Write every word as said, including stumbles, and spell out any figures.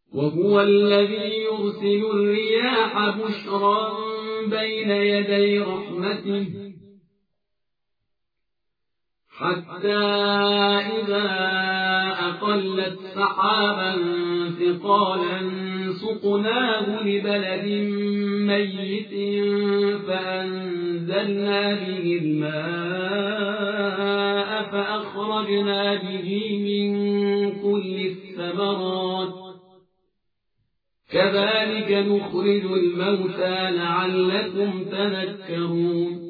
وهو الذي يرسل الرياح بشرا بين يدي رحمته حتى إذا أقلت سحابا ثقالا سقناه لبلد ميت فأنزلنا به الماء فأخرجنا به من كل الثمرات كذلك نخرج الموتى لعلكم تذكرون